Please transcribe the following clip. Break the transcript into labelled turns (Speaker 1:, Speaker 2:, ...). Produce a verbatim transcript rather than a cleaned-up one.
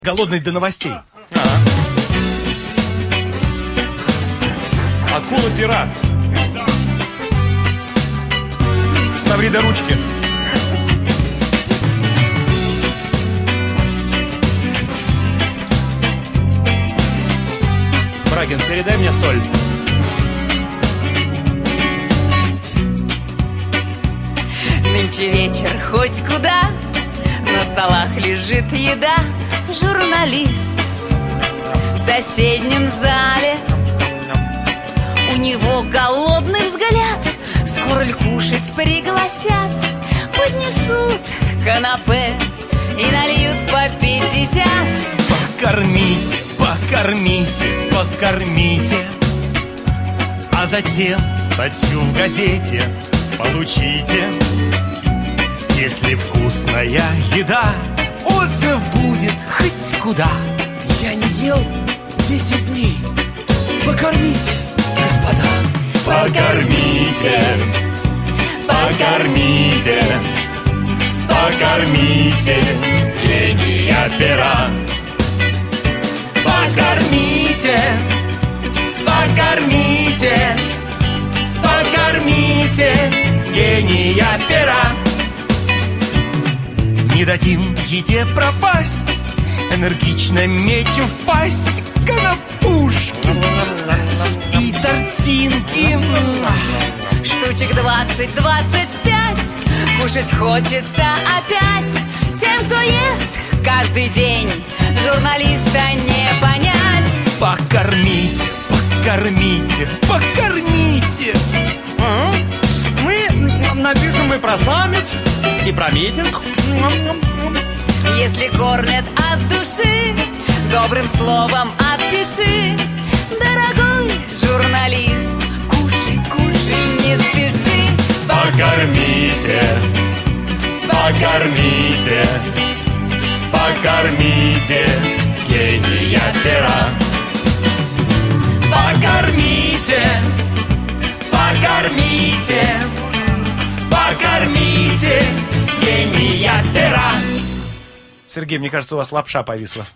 Speaker 1: Голодный до новостей. Акула-пират. Ставрида ручки. Брагин, передай мне соль.
Speaker 2: Нынче вечер хоть куда, на столах лежит еда. Журналист в соседнем зале, у него голодный взгляд. Скоро ли кушать пригласят? Поднесут канапе и нальют по пятьдесят.
Speaker 1: Покормите, покормите, покормите, а затем статью в газете получите. Если вкусная еда, отзыв будет хоть куда.
Speaker 3: Я не ел десять дней. Покормите, господа.
Speaker 1: Покормите, покормите, покормите гения пера. Покормите, покормите, покормите гения пера. Не дадим еде пропасть, энергично мечем в пасть конопушки и тортинки.
Speaker 2: Штучек двадцать-двадцать пять. Кушать хочется опять. Тем, кто ест каждый день, журналиста не понять.
Speaker 1: Покормите, покормите, покормите.
Speaker 4: Мы напишем и про саммит, и про митинг.
Speaker 2: Если кормят от души, добрым словом отпиши. Дорогой журналист, кушай, кушай, не спеши.
Speaker 1: Покормите, покормите, покормите гения пера. Покормите, покормите, покормите гения пера. Сергей, мне кажется, у вас лапша повисла.